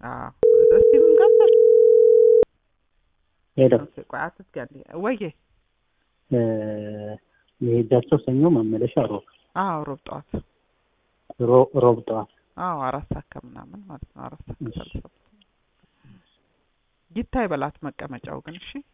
እስቲም ገባሽ ሄሎ ቆያት ትጋሊ ወይ የሄዳቸው ሰኞ መመለሻ ሮብ ሮብ ጠዋት ሮብ ጠዋት 4 ሰዓት ከምናምን ማለት ነው 4 ሰዓት ይታይ በላት መቀመጫው ግን እሺ